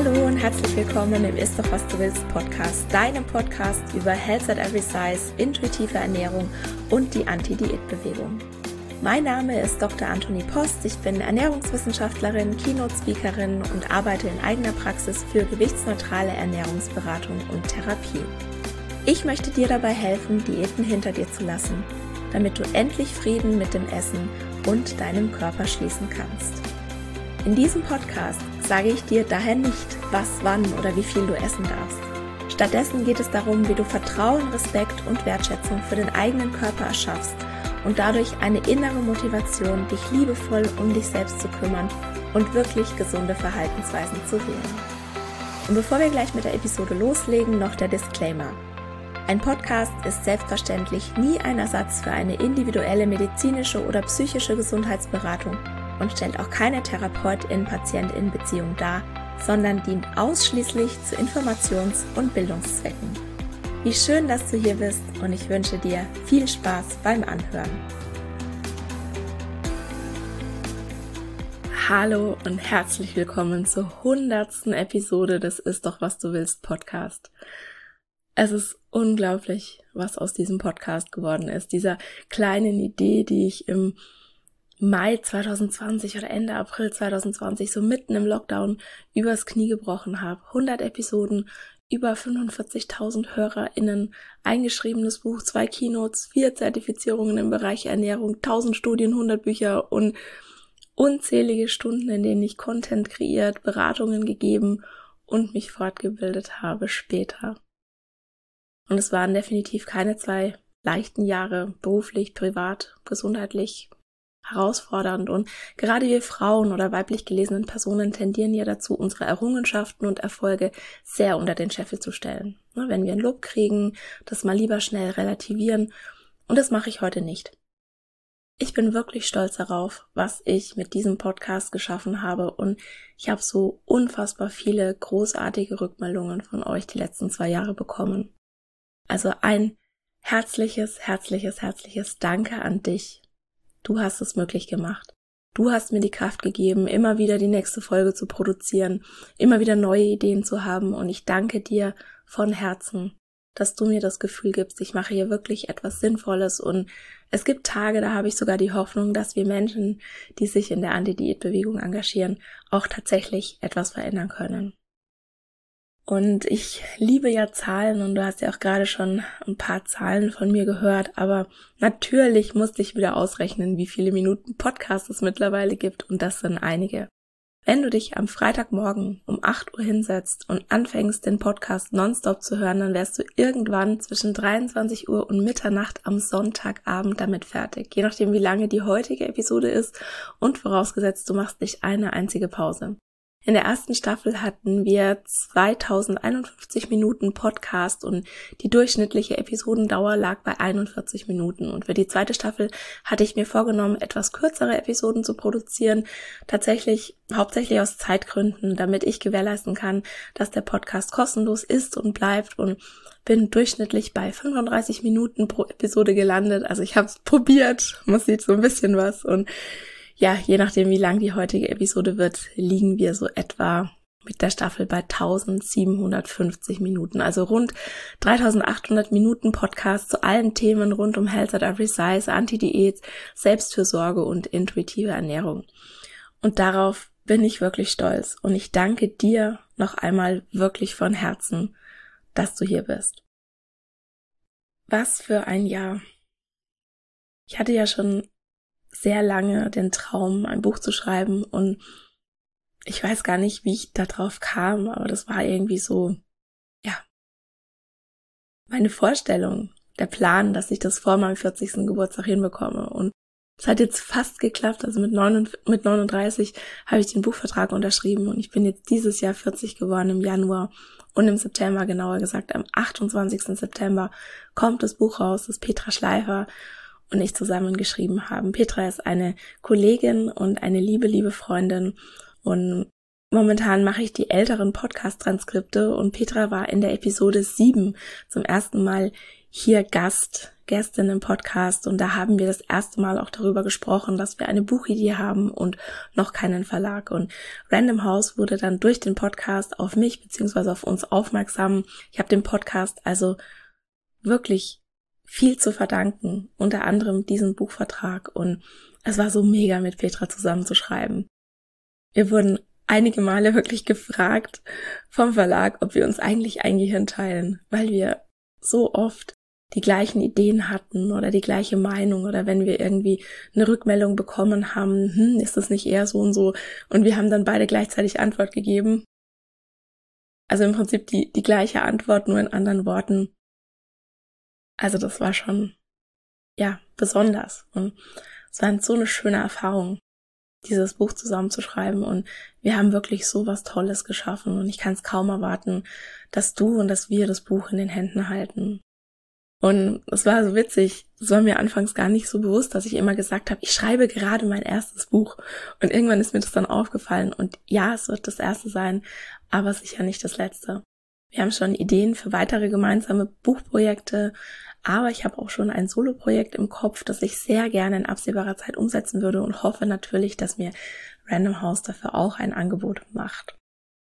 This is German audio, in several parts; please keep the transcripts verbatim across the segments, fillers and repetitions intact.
Hallo und herzlich willkommen im Ist doch was du willst Podcast, deinem Podcast über Health at Every Size, intuitive Ernährung und die Anti-Diät-Bewegung. Mein Name ist Doktor Antonie Post, ich bin Ernährungswissenschaftlerin, Keynote-Speakerin und arbeite in eigener Praxis für gewichtsneutrale Ernährungsberatung und Therapie. Ich möchte dir dabei helfen, Diäten hinter dir zu lassen, damit du endlich Frieden mit dem Essen und deinem Körper schließen kannst. In diesem Podcast sage ich dir daher nicht, was, wann oder wie viel du essen darfst. Stattdessen geht es darum, wie du Vertrauen, Respekt und Wertschätzung für den eigenen Körper erschaffst und dadurch eine innere Motivation, dich liebevoll um dich selbst zu kümmern und wirklich gesunde Verhaltensweisen zu wählen. Und bevor wir gleich mit der Episode loslegen, noch der Disclaimer. Ein Podcast ist selbstverständlich nie ein Ersatz für eine individuelle medizinische oder psychische Gesundheitsberatung und stellt auch keine Therapeutin-Patientin-Beziehung dar, sondern dient ausschließlich zu Informations- und Bildungszwecken. Wie schön, dass du hier bist und ich wünsche dir viel Spaß beim Anhören. Hallo und herzlich willkommen zur hundertsten Episode des Ist doch was du willst Podcast. Es ist unglaublich, was aus diesem Podcast geworden ist. Dieser kleinen Idee, die ich im Mai zwanzig zwanzig oder Ende April zwanzig zwanzig so mitten im Lockdown übers Knie gebrochen habe. hundert Episoden, über fünfundvierzigtausend HörerInnen, eingeschriebenes Buch, zwei Keynotes, vier Zertifizierungen im Bereich Ernährung, tausend Studien, hundert Bücher und unzählige Stunden, in denen ich Content kreiert, Beratungen gegeben und mich fortgebildet habe später. Und es waren definitiv keine zwei leichten Jahre, beruflich, privat, gesundheitlich, herausfordernd, und gerade wir Frauen oder weiblich gelesenen Personen tendieren ja dazu, unsere Errungenschaften und Erfolge sehr unter den Scheffel zu stellen. Wenn wir ein Lob kriegen, das mal lieber schnell relativieren, und das mache ich heute nicht. Ich bin wirklich stolz darauf, was ich mit diesem Podcast geschaffen habe, und ich habe so unfassbar viele großartige Rückmeldungen von euch die letzten zwei Jahre bekommen. Also ein herzliches, herzliches, herzliches Danke an dich. Du hast es möglich gemacht. Du hast mir die Kraft gegeben, immer wieder die nächste Folge zu produzieren, immer wieder neue Ideen zu haben, und ich danke dir von Herzen, dass du mir das Gefühl gibst, ich mache hier wirklich etwas Sinnvolles, und es gibt Tage, da habe ich sogar die Hoffnung, dass wir Menschen, die sich in der Anti-Diät-Bewegung engagieren, auch tatsächlich etwas verändern können. Und ich liebe ja Zahlen, und du hast ja auch gerade schon ein paar Zahlen von mir gehört, aber natürlich musste ich wieder ausrechnen, wie viele Minuten Podcast es mittlerweile gibt, und das sind einige. Wenn du dich am Freitagmorgen um acht Uhr hinsetzt und anfängst, den Podcast nonstop zu hören, dann wärst du irgendwann zwischen dreiundzwanzig Uhr und Mitternacht am Sonntagabend damit fertig, je nachdem wie lange die heutige Episode ist und vorausgesetzt, du machst nicht eine einzige Pause. In der ersten Staffel hatten wir zweitausendeinundfünfzig Minuten Podcast und die durchschnittliche Episodendauer lag bei einundvierzig Minuten. Und für die zweite Staffel hatte ich mir vorgenommen, etwas kürzere Episoden zu produzieren, tatsächlich hauptsächlich aus Zeitgründen, damit ich gewährleisten kann, dass der Podcast kostenlos ist und bleibt, und bin durchschnittlich bei fünfunddreißig Minuten pro Episode gelandet. Also ich habe es probiert, man sieht so ein bisschen was, und ja, je nachdem, wie lang die heutige Episode wird, liegen wir so etwa mit der Staffel bei eintausendsiebenhundertfünfzig Minuten. Also rund dreitausendachthundert Minuten Podcast zu allen Themen rund um Health at Every Size, Anti-Diät, Selbstfürsorge und intuitive Ernährung. Und darauf bin ich wirklich stolz. Und ich danke dir noch einmal wirklich von Herzen, dass du hier bist. Was für ein Jahr. Ich hatte ja schon sehr lange den Traum, ein Buch zu schreiben, und ich weiß gar nicht, wie ich da drauf kam, aber das war irgendwie so, ja, meine Vorstellung, der Plan, dass ich das vor meinem vierzigsten Geburtstag hinbekomme, und es hat jetzt fast geklappt. Also mit neununddreißig habe ich den Buchvertrag unterschrieben, und ich bin jetzt dieses Jahr vierzig geworden im Januar, und im September, genauer gesagt am achtundzwanzigsten September, kommt das Buch raus, das Petra Schleifer und ich zusammen geschrieben haben. Petra ist eine Kollegin und eine liebe, liebe Freundin, und momentan mache ich die älteren Podcast-Transkripte, und Petra war in der Episode sieben zum ersten Mal hier Gast Gästin im Podcast und da haben wir das erste Mal auch darüber gesprochen, dass wir eine Buchidee haben und noch keinen Verlag. Und Random House wurde dann durch den Podcast auf mich bzw. auf uns aufmerksam. Ich habe dem Podcast also wirklich viel zu verdanken, unter anderem diesen Buchvertrag, und es war so mega, mit Petra zusammenzuschreiben. Wir wurden einige Male wirklich gefragt vom Verlag, ob wir uns eigentlich ein Gehirn teilen, weil wir so oft die gleichen Ideen hatten oder die gleiche Meinung, oder wenn wir irgendwie eine Rückmeldung bekommen haben, hm, ist das nicht eher so und so, und wir haben dann beide gleichzeitig Antwort gegeben. Also im Prinzip die, die gleiche Antwort, nur in anderen Worten. Also das war schon, ja, besonders. Und es war so eine schöne Erfahrung, dieses Buch zusammenzuschreiben, und wir haben wirklich so was Tolles geschaffen, und ich kann es kaum erwarten, dass du und dass wir das Buch in den Händen halten. Und es war so witzig, es war mir anfangs gar nicht so bewusst, dass ich immer gesagt habe, ich schreibe gerade mein erstes Buch, und irgendwann ist mir das dann aufgefallen, und ja, es wird das erste sein, aber sicher nicht das letzte. Wir haben schon Ideen für weitere gemeinsame Buchprojekte, aber ich habe auch schon ein Soloprojekt im Kopf, das ich sehr gerne in absehbarer Zeit umsetzen würde, und hoffe natürlich, dass mir Random House dafür auch ein Angebot macht.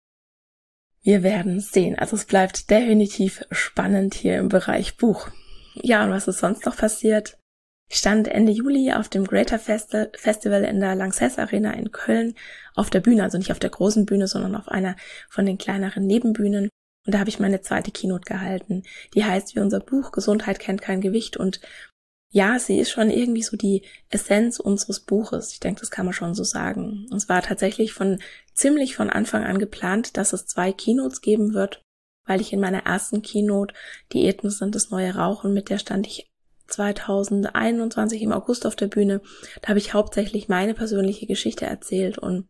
Wir werden sehen. Also es bleibt definitiv spannend hier im Bereich Buch. Ja, und was ist sonst noch passiert? Ich stand Ende Juli auf dem Greater Festi- Festival in der Lanxess Arena in Köln auf der Bühne, also nicht auf der großen Bühne, sondern auf einer von den kleineren Nebenbühnen. Und da habe ich meine zweite Keynote gehalten. Die heißt wie unser Buch Gesundheit kennt kein Gewicht, und ja, sie ist schon irgendwie so die Essenz unseres Buches. Ich denke, das kann man schon so sagen. Und es war tatsächlich von ziemlich von Anfang an geplant, dass es zwei Keynotes geben wird, weil ich in meiner ersten Keynote, Diäten sind das neue Rauchen, mit der stand ich zweitausendeinundzwanzig im August auf der Bühne. Da habe ich hauptsächlich meine persönliche Geschichte erzählt, und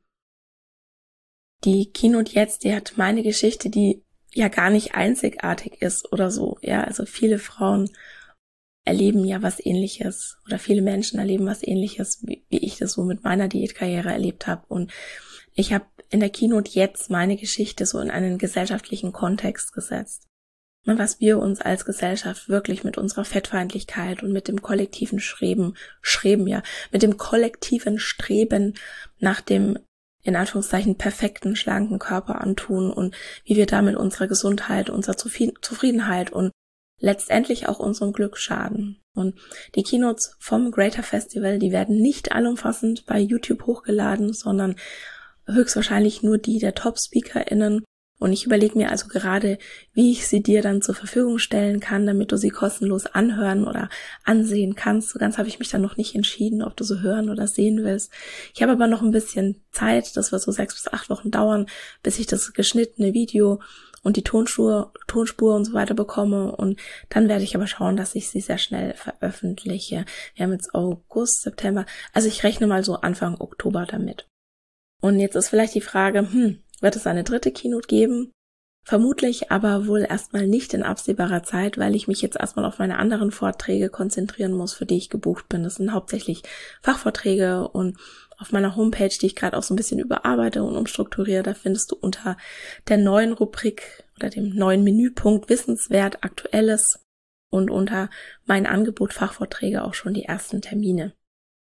die Keynote jetzt, die hat meine Geschichte, die ja gar nicht einzigartig ist oder so. Ja, also viele Frauen erleben ja was Ähnliches, oder viele Menschen erleben was Ähnliches, wie, wie ich das so mit meiner Diätkarriere erlebt habe. Und ich habe in der Keynote jetzt meine Geschichte so in einen gesellschaftlichen Kontext gesetzt. Und was wir uns als Gesellschaft wirklich mit unserer Fettfeindlichkeit und mit dem kollektiven Streben, Streben, ja, mit dem kollektiven Streben nach dem in Anführungszeichen perfekten, schlanken Körper antun, und wie wir damit unserer Gesundheit, unserer Zufriedenheit und letztendlich auch unserem Glück schaden. Und die Keynotes vom Greater Festival, die werden nicht allumfassend bei YouTube hochgeladen, sondern höchstwahrscheinlich nur die der Top-SpeakerInnen. Und ich überlege mir also gerade, wie ich sie dir dann zur Verfügung stellen kann, damit du sie kostenlos anhören oder ansehen kannst. So ganz habe ich mich dann noch nicht entschieden, ob du so hören oder sehen willst. Ich habe aber noch ein bisschen Zeit, das wird so sechs bis acht Wochen dauern, bis ich das geschnittene Video und die Tonspur, Tonspur und so weiter bekomme. Und dann werde ich aber schauen, dass ich sie sehr schnell veröffentliche. Wir haben jetzt August, September, also ich rechne mal so Anfang Oktober damit. Und jetzt ist vielleicht die Frage, hm, wird es eine dritte Keynote geben? Vermutlich, aber wohl erstmal nicht in absehbarer Zeit, weil ich mich jetzt erstmal auf meine anderen Vorträge konzentrieren muss, für die ich gebucht bin. Das sind hauptsächlich Fachvorträge, und auf meiner Homepage, die ich gerade auch so ein bisschen überarbeite und umstrukturiere, da findest du unter der neuen Rubrik oder dem neuen Menüpunkt Wissenswert Aktuelles und unter mein Angebot Fachvorträge auch schon die ersten Termine.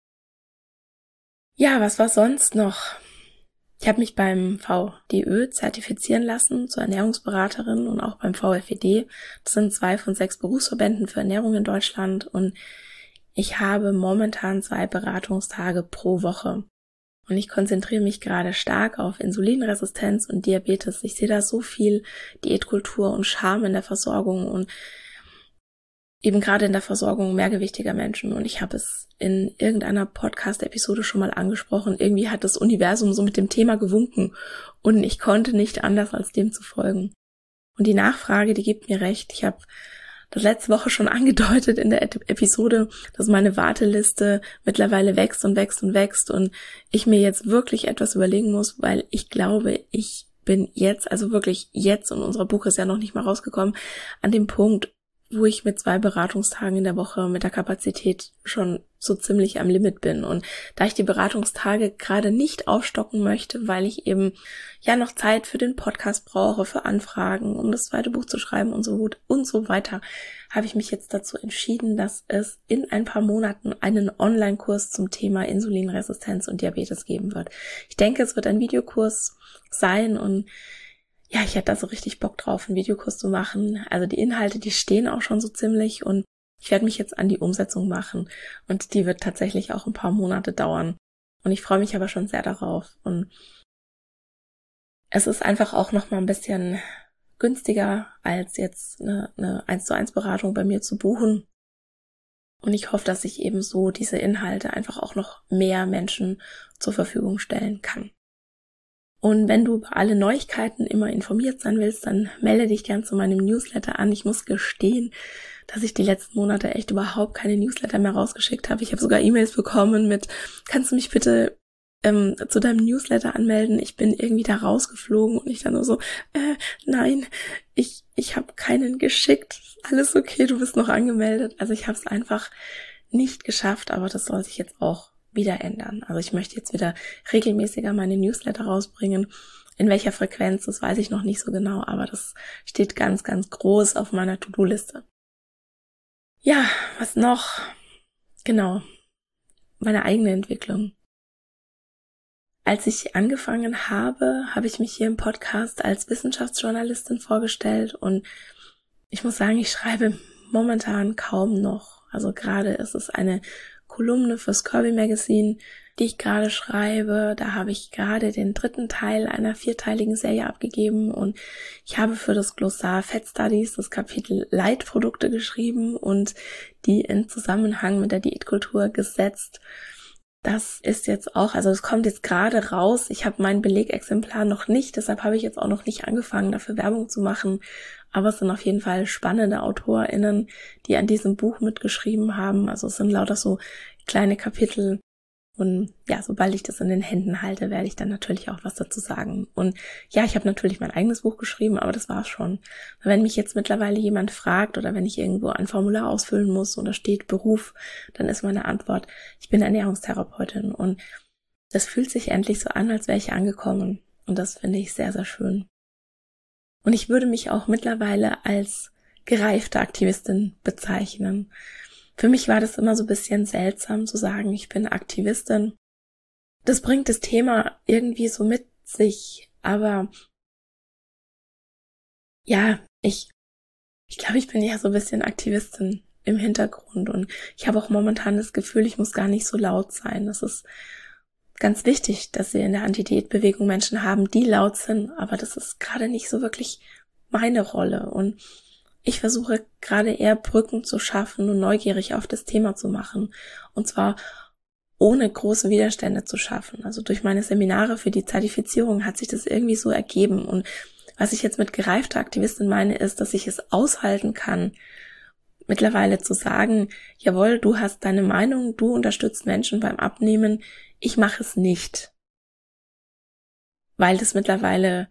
Ja, was war sonst noch? Ich habe mich beim V D Ö zertifizieren lassen zur Ernährungsberaterin und auch beim V F E D. Das sind zwei von sechs Berufsverbänden für Ernährung in Deutschland, und ich habe momentan zwei Beratungstage pro Woche. Und ich konzentriere mich gerade stark auf Insulinresistenz und Diabetes. Ich sehe da so viel Diätkultur und Scham in der Versorgung und eben gerade in der Versorgung mehrgewichtiger Menschen. Und ich habe es in irgendeiner Podcast-Episode schon mal angesprochen. Irgendwie hat das Universum so mit dem Thema gewunken, und ich konnte nicht anders, als dem zu folgen. Und die Nachfrage, die gibt mir recht. Ich habe das letzte Woche schon angedeutet in der Episode, dass meine Warteliste mittlerweile wächst und wächst und wächst, und ich mir jetzt wirklich etwas überlegen muss, weil ich glaube, ich bin jetzt, also wirklich jetzt, und unser Buch ist ja noch nicht mal rausgekommen, an dem Punkt, wo ich mit zwei Beratungstagen in der Woche mit der Kapazität schon so ziemlich am Limit bin. Und da ich die Beratungstage gerade nicht aufstocken möchte, weil ich eben ja noch Zeit für den Podcast brauche, für Anfragen, um das zweite Buch zu schreiben und so gut und so weiter, habe ich mich jetzt dazu entschieden, dass es in ein paar Monaten einen Online-Kurs zum Thema Insulinresistenz und Diabetes geben wird. Ich denke, es wird ein Videokurs sein und ja, ich hätte da so richtig Bock drauf, einen Videokurs zu machen. Also die Inhalte, die stehen auch schon so ziemlich und ich werde mich jetzt an die Umsetzung machen und die wird tatsächlich auch ein paar Monate dauern. Und ich freue mich aber schon sehr darauf. Und es ist einfach auch noch mal ein bisschen günstiger, als jetzt eine, eine eins zu eins Beratung bei mir zu buchen. Und ich hoffe, dass ich eben so diese Inhalte einfach auch noch mehr Menschen zur Verfügung stellen kann. Und wenn du über alle Neuigkeiten immer informiert sein willst, dann melde dich gern zu meinem Newsletter an. Ich muss gestehen, dass ich die letzten Monate echt überhaupt keine Newsletter mehr rausgeschickt habe. Ich habe sogar E-Mails bekommen mit, kannst du mich bitte ähm, zu deinem Newsletter anmelden? Ich bin irgendwie da rausgeflogen und ich dann nur so, äh, nein, ich ich habe keinen geschickt. Alles okay, du bist noch angemeldet. Also ich habe es einfach nicht geschafft, aber das soll sich jetzt auch wieder ändern. Also ich möchte jetzt wieder regelmäßiger meine Newsletter rausbringen. In welcher Frequenz, das weiß ich noch nicht so genau, aber das steht ganz, ganz groß auf meiner To-Do-Liste. Ja, was noch? Genau, meine eigene Entwicklung. Als ich angefangen habe, habe ich mich hier im Podcast als Wissenschaftsjournalistin vorgestellt und ich muss sagen, ich schreibe momentan kaum noch. Also gerade ist es eine Kolumne fürs Curvy Magazine, die ich gerade schreibe. Da habe ich gerade den dritten Teil einer vierteiligen Serie abgegeben und ich habe für das Glossar Fat Studies das Kapitel Leitprodukte geschrieben und die in Zusammenhang mit der Diätkultur gesetzt. Das ist jetzt auch, also es kommt jetzt gerade raus. Ich habe mein Belegexemplar noch nicht, deshalb habe ich jetzt auch noch nicht angefangen, dafür Werbung zu machen. Aber es sind auf jeden Fall spannende AutorInnen, die an diesem Buch mitgeschrieben haben. Also es sind lauter so kleine Kapitel. Und ja, sobald ich das in den Händen halte, werde ich dann natürlich auch was dazu sagen. Und ja, ich habe natürlich mein eigenes Buch geschrieben, aber das war's schon. Wenn mich jetzt mittlerweile jemand fragt oder wenn ich irgendwo ein Formular ausfüllen muss und da steht Beruf, dann ist meine Antwort, ich bin Ernährungstherapeutin. Und das fühlt sich endlich so an, als wäre ich angekommen. Und das finde ich sehr, sehr schön. Und ich würde mich auch mittlerweile als gereifte Aktivistin bezeichnen. Für mich war das immer so ein bisschen seltsam zu sagen, ich bin Aktivistin. Das bringt das Thema irgendwie so mit sich, aber ja, ich, ich glaube, ich bin ja so ein bisschen Aktivistin im Hintergrund und ich habe auch momentan das Gefühl, ich muss gar nicht so laut sein. Das ist ganz wichtig, dass wir in der Anti-Diät-Bewegung Menschen haben, die laut sind, aber das ist gerade nicht so wirklich meine Rolle und ich versuche gerade eher Brücken zu schaffen und neugierig auf das Thema zu machen und zwar ohne große Widerstände zu schaffen. Also durch meine Seminare für die Zertifizierung hat sich das irgendwie so ergeben und was ich jetzt mit gereifter Aktivistin meine, ist, dass ich es aushalten kann, mittlerweile zu sagen, jawohl, du hast deine Meinung, du unterstützt Menschen beim Abnehmen, ich mache es nicht, weil das mittlerweile,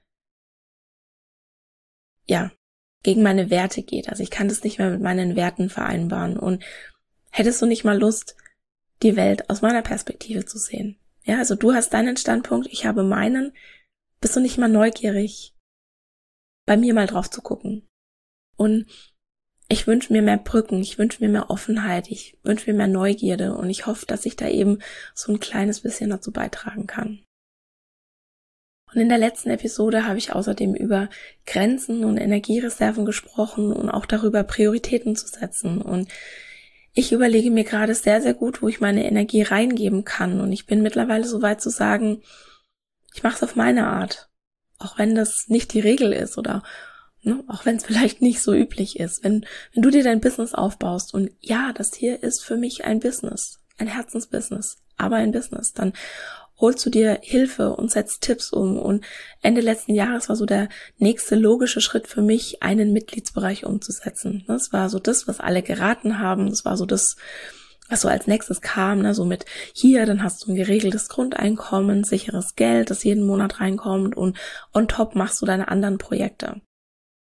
ja, gegen meine Werte geht. Also ich kann das nicht mehr mit meinen Werten vereinbaren. Und hättest du nicht mal Lust, die Welt aus meiner Perspektive zu sehen? Ja, also du hast deinen Standpunkt, ich habe meinen. Bist du nicht mal neugierig, bei mir mal drauf zu gucken? Und ich wünsche mir mehr Brücken, ich wünsche mir mehr Offenheit, ich wünsche mir mehr Neugierde und ich hoffe, dass ich da eben so ein kleines bisschen dazu beitragen kann. Und in der letzten Episode habe ich außerdem über Grenzen und Energiereserven gesprochen und auch darüber, Prioritäten zu setzen. Und ich überlege mir gerade sehr, sehr gut, wo ich meine Energie reingeben kann. Und ich bin mittlerweile so weit zu sagen, ich mache es auf meine Art. Auch wenn das nicht die Regel ist oder ne, auch wenn es vielleicht nicht so üblich ist. Wenn, wenn du dir dein Business aufbaust und ja, das hier ist für mich ein Business, ein Herzensbusiness, aber ein Business, dann holst du dir Hilfe und setzt Tipps um. Und Ende letzten Jahres war so der nächste logische Schritt für mich, einen Mitgliedsbereich umzusetzen. Das war so das, was alle geraten haben. Das war so das, was so als nächstes kam. Ne? So mit hier, dann hast du ein geregeltes Grundeinkommen, sicheres Geld, das jeden Monat reinkommt und on top machst du deine anderen Projekte.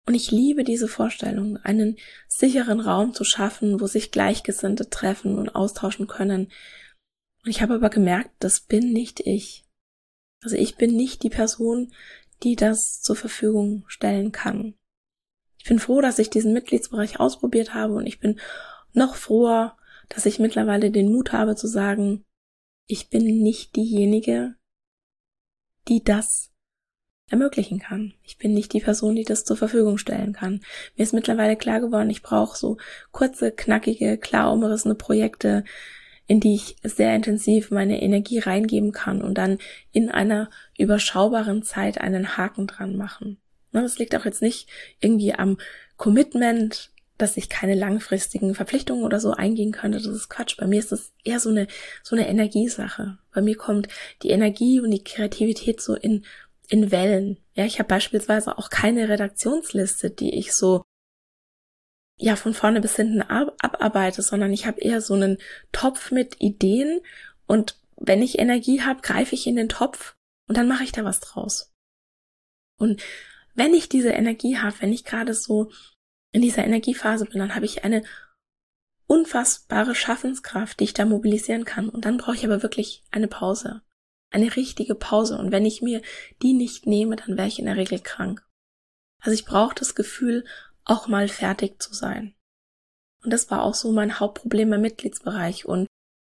Und ich liebe diese Vorstellung, einen sicheren Raum zu schaffen, wo sich Gleichgesinnte treffen und austauschen können. Und ich habe aber gemerkt, das bin nicht ich. Also ich bin nicht die Person, die das zur Verfügung stellen kann. Ich bin froh, dass ich diesen Mitgliedsbereich ausprobiert habe und ich bin noch froher, dass ich mittlerweile den Mut habe zu sagen, ich bin nicht diejenige, die das ermöglichen kann. Ich bin nicht die Person, die das zur Verfügung stellen kann. Mir ist mittlerweile klar geworden, ich brauche so kurze, knackige, klar umrissene Projekte, in die ich sehr intensiv meine Energie reingeben kann und dann in einer überschaubaren Zeit einen Haken dran machen. Das liegt auch jetzt nicht irgendwie am Commitment, dass ich keine langfristigen Verpflichtungen oder so eingehen könnte. Das ist Quatsch. Bei mir ist das eher so eine so eine Energiesache. Bei mir kommt die Energie und die Kreativität so in in Wellen. Ja, ich habe beispielsweise auch keine Redaktionsliste, die ich so ja von vorne bis hinten ab, abarbeite, sondern ich habe eher so einen Topf mit Ideen und wenn ich Energie habe, greife ich in den Topf und dann mache ich da was draus. Und wenn ich diese Energie habe, wenn ich gerade so in dieser Energiephase bin, dann habe ich eine unfassbare Schaffenskraft, die ich da mobilisieren kann. Und dann brauche ich aber wirklich eine Pause. Eine richtige Pause. Und wenn ich mir die nicht nehme, dann wäre ich in der Regel krank. Also ich brauche das Gefühl, auch mal fertig zu sein. Und das war auch so mein Hauptproblem im Mitgliedsbereich. Und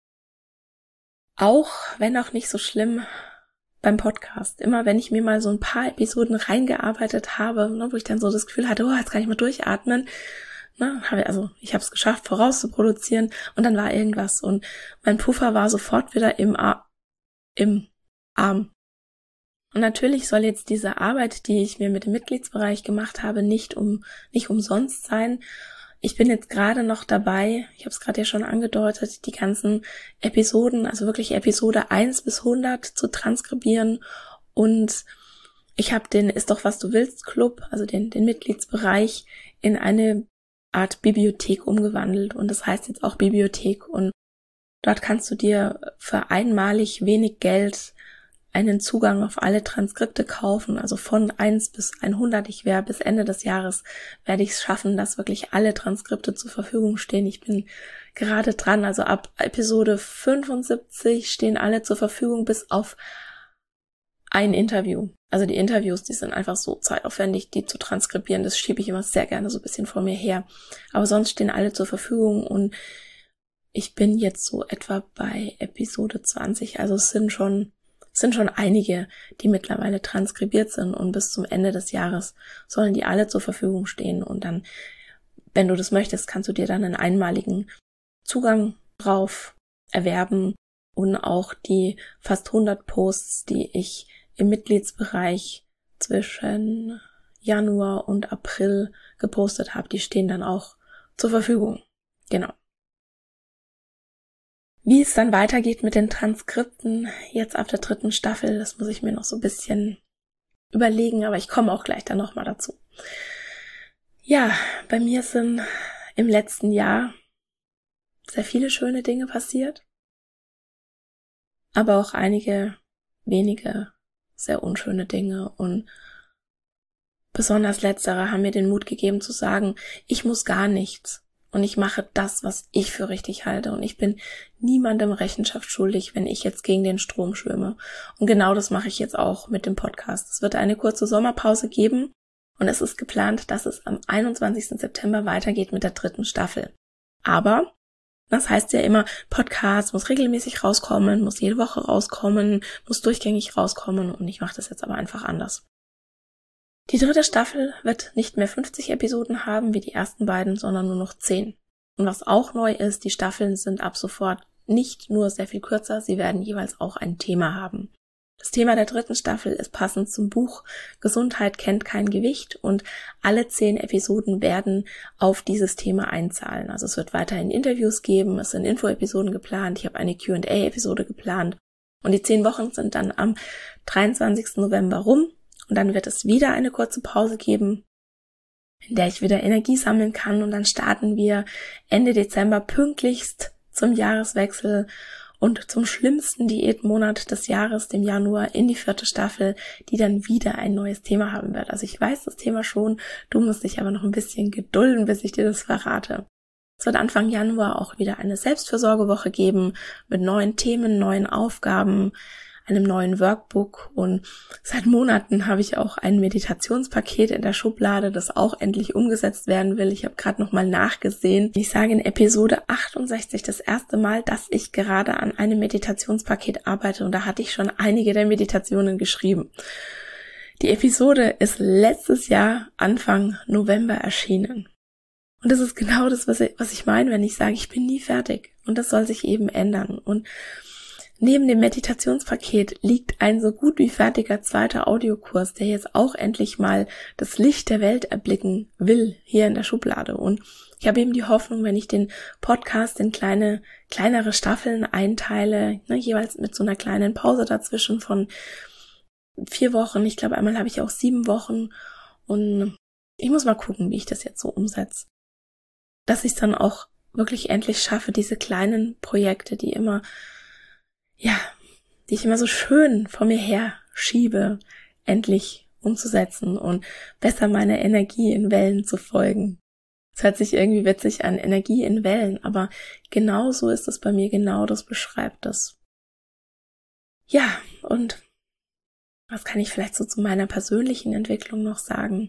auch, wenn auch nicht so schlimm, beim Podcast. Immer wenn ich mir mal so ein paar Episoden reingearbeitet habe, ne, wo ich dann so das Gefühl hatte, oh, jetzt kann ich mal durchatmen. Ne, habe, also ich habe es geschafft, vorauszuproduzieren und dann war irgendwas. Und mein Puffer war sofort wieder im, Ar- im Arm. Und natürlich soll jetzt diese Arbeit, die ich mir mit dem Mitgliedsbereich gemacht habe, nicht um nicht umsonst sein. Ich bin jetzt gerade noch dabei, ich habe es gerade ja schon angedeutet, die ganzen Episoden, also wirklich Episode eins bis hundert zu transkribieren und ich habe den Ist doch was du willst Club, also den den Mitgliedsbereich in eine Art Bibliothek umgewandelt und das heißt jetzt auch Bibliothek und dort kannst du dir für einmalig wenig Geld einen Zugang auf alle Transkripte kaufen, also von eins bis hundert. Ich werde bis Ende des Jahres werde ich es schaffen, dass wirklich alle Transkripte zur Verfügung stehen. Ich bin gerade dran, also ab Episode fünfundsiebzig stehen alle zur Verfügung, bis auf ein Interview. Also die Interviews, die sind einfach so zeitaufwendig, die zu transkribieren, das schiebe ich immer sehr gerne so ein bisschen vor mir her. Aber sonst stehen alle zur Verfügung und ich bin jetzt so etwa bei Episode zwanzig, also es sind schon Es sind schon einige, die mittlerweile transkribiert sind und bis zum Ende des Jahres sollen die alle zur Verfügung stehen und dann, wenn du das möchtest, kannst du dir dann einen einmaligen Zugang drauf erwerben und auch die fast hundert Posts, die ich im Mitgliedsbereich zwischen Januar und April gepostet habe, die stehen dann auch zur Verfügung. Genau. Wie es dann weitergeht mit den Transkripten jetzt ab der dritten Staffel, das muss ich mir noch so ein bisschen überlegen, aber ich komme auch gleich dann nochmal dazu. Ja, bei mir sind im letzten Jahr sehr viele schöne Dinge passiert, aber auch einige wenige sehr unschöne Dinge und besonders letztere haben mir den Mut gegeben zu sagen, ich muss gar nichts. Und ich mache das, was ich für richtig halte. Und ich bin niemandem Rechenschaft schuldig, wenn ich jetzt gegen den Strom schwimme. Und genau das mache ich jetzt auch mit dem Podcast. Es wird eine kurze Sommerpause geben. Und es ist geplant, dass es am einundzwanzigsten September weitergeht mit der dritten Staffel. Aber das heißt ja immer, Podcast muss regelmäßig rauskommen, muss jede Woche rauskommen, muss durchgängig rauskommen. Und ich mache das jetzt aber einfach anders. Die dritte Staffel wird nicht mehr fünfzig Episoden haben wie die ersten beiden, sondern nur noch zehn. Und was auch neu ist, die Staffeln sind ab sofort nicht nur sehr viel kürzer, sie werden jeweils auch ein Thema haben. Das Thema der dritten Staffel ist passend zum Buch Gesundheit kennt kein Gewicht und alle zehn Episoden werden auf dieses Thema einzahlen. Also es wird weiterhin Interviews geben, es sind Info-Episoden geplant, ich habe eine Q und A-Episode geplant und die zehn Wochen sind dann am dreiundzwanzigsten November rum. Und dann wird es wieder eine kurze Pause geben, in der ich wieder Energie sammeln kann. Und dann starten wir Ende Dezember pünktlichst zum Jahreswechsel. und zum schlimmsten Diätmonat des Jahres, dem Januar, in die vierte Staffel, die dann wieder ein neues Thema haben wird. Also ich weiß das Thema schon, du musst dich aber noch ein bisschen gedulden, bis ich dir das verrate. Es wird Anfang Januar auch wieder eine Selbstfürsorgewoche geben mit neuen Themen, neuen Aufgaben, einem neuen Workbook, und seit Monaten habe ich auch ein Meditationspaket in der Schublade, das auch endlich umgesetzt werden will. Ich habe gerade nochmal nachgesehen. Ich sage in Episode achtundsechzig das erste Mal, dass ich gerade an einem Meditationspaket arbeite, und da hatte ich schon einige der Meditationen geschrieben. Die Episode ist letztes Jahr Anfang November erschienen. Und das ist genau das, was ich, was ich meine, wenn ich sage, ich bin nie fertig. Und das soll sich eben ändern. Und neben dem Meditationspaket liegt ein so gut wie fertiger zweiter Audiokurs, der jetzt auch endlich mal das Licht der Welt erblicken will, hier in der Schublade. Und ich habe eben die Hoffnung, wenn ich den Podcast in kleine, kleinere Staffeln einteile, ne, jeweils mit so einer kleinen Pause dazwischen von vier Wochen. Ich glaube, einmal habe ich auch sieben Wochen. Und ich muss mal gucken, wie ich das jetzt so umsetze. Dass ich es dann auch wirklich endlich schaffe, diese kleinen Projekte, die immer ja, die ich immer so schön vor mir her schiebe, endlich umzusetzen und besser meiner Energie in Wellen zu folgen. Es hört sich irgendwie witzig an, Energie in Wellen, aber genau so ist es bei mir, genau das beschreibt es. Ja, und was kann ich vielleicht so zu meiner persönlichen Entwicklung noch sagen?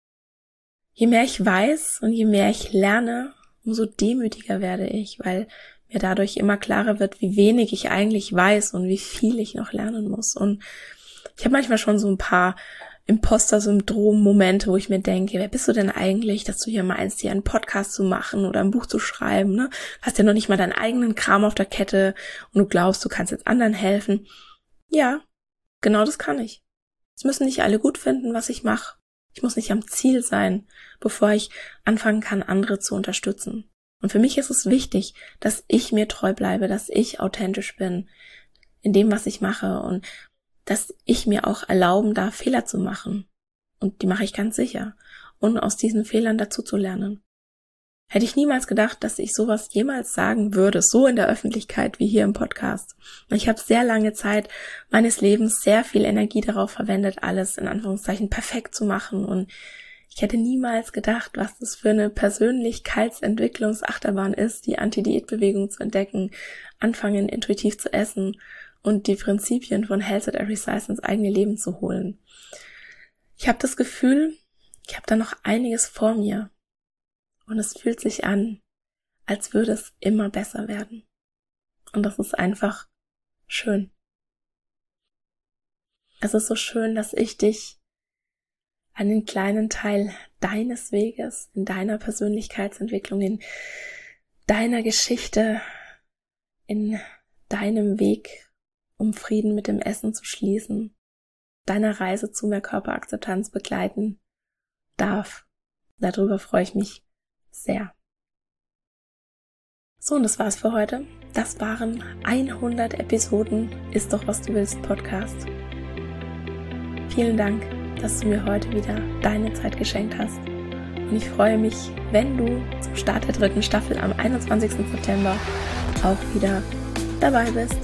Je mehr ich weiß und je mehr ich lerne, umso demütiger werde ich, weil mir dadurch immer klarer wird, wie wenig ich eigentlich weiß und wie viel ich noch lernen muss. Und ich habe manchmal schon so ein paar Imposter-Syndrom-Momente, wo ich mir denke, wer bist du denn eigentlich, dass du hier meinst, hier einen Podcast zu machen oder ein Buch zu schreiben, ne? Hast ja noch nicht mal deinen eigenen Kram auf der Kette und du glaubst, du kannst jetzt anderen helfen. Ja, genau das kann ich. Es müssen nicht alle gut finden, was ich mache. Ich muss nicht am Ziel sein, bevor ich anfangen kann, andere zu unterstützen. Und für mich ist es wichtig, dass ich mir treu bleibe, dass ich authentisch bin in dem, was ich mache, und dass ich mir auch erlauben darf, Fehler zu machen. Und die mache ich ganz sicher. Und aus diesen Fehlern dazu zu lernen. Hätte ich niemals gedacht, dass ich sowas jemals sagen würde, so in der Öffentlichkeit wie hier im Podcast. Und ich habe sehr lange Zeit meines Lebens sehr viel Energie darauf verwendet, alles in Anführungszeichen perfekt zu machen, und ich hätte niemals gedacht, was das für eine Persönlichkeitsentwicklungsachterbahn ist, die Anti-Diät-Bewegung zu entdecken, anfangen intuitiv zu essen und die Prinzipien von Health at Every Size ins eigene Leben zu holen. Ich habe das Gefühl, ich habe da noch einiges vor mir, und es fühlt sich an, als würde es immer besser werden. Und das ist einfach schön. Es ist so schön, dass ich dich einen kleinen Teil deines Weges, in deiner Persönlichkeitsentwicklung, in deiner Geschichte, in deinem Weg, um Frieden mit dem Essen zu schließen, deiner Reise zu mehr Körperakzeptanz begleiten darf. Darüber freue ich mich sehr. So, und das war's für heute. Das waren hundert Episoden Ist doch, was du willst Podcast. Vielen Dank, dass du mir heute wieder deine Zeit geschenkt hast. Und ich freue mich, wenn du zum Start der dritten Staffel am einundzwanzigsten September auch wieder dabei bist.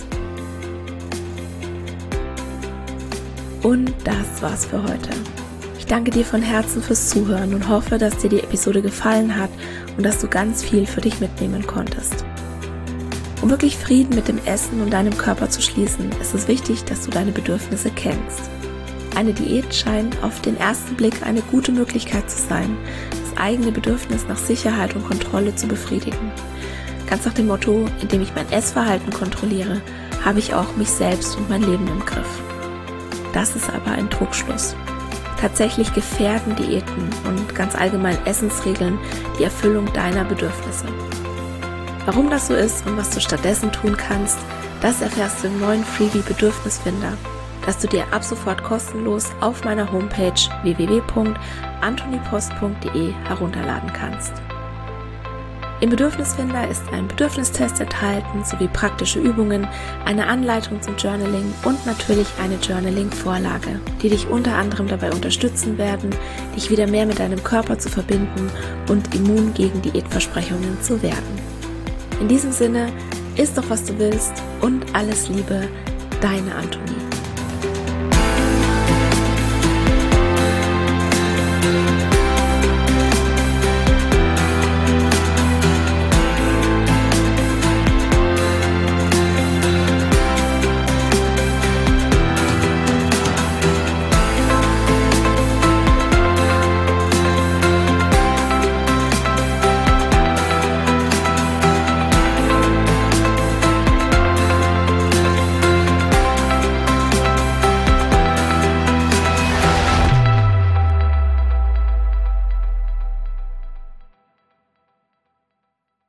Und das war's für heute. Ich danke dir von Herzen fürs Zuhören und hoffe, dass dir die Episode gefallen hat und dass du ganz viel für dich mitnehmen konntest. Um wirklich Frieden mit dem Essen und deinem Körper zu schließen, ist es wichtig, dass du deine Bedürfnisse kennst. Eine Diät scheint auf den ersten Blick eine gute Möglichkeit zu sein, das eigene Bedürfnis nach Sicherheit und Kontrolle zu befriedigen. Ganz nach dem Motto, indem ich mein Essverhalten kontrolliere, habe ich auch mich selbst und mein Leben im Griff. Das ist aber ein Trugschluss. Tatsächlich gefährden Diäten und ganz allgemein Essensregeln die Erfüllung deiner Bedürfnisse. Warum das so ist und was du stattdessen tun kannst, das erfährst du im neuen Freebie Bedürfnisfinder, das du dir ab sofort kostenlos auf meiner Homepage w w w punkt antonipost punkt d e herunterladen kannst. Im Bedürfnisfinder ist ein Bedürfnistest enthalten sowie praktische Übungen, eine Anleitung zum Journaling und natürlich eine Journaling-Vorlage, die dich unter anderem dabei unterstützen werden, dich wieder mehr mit deinem Körper zu verbinden und immun gegen Diätversprechungen zu werden. In diesem Sinne, Ist doch, was du willst und alles Liebe, deine Antonie.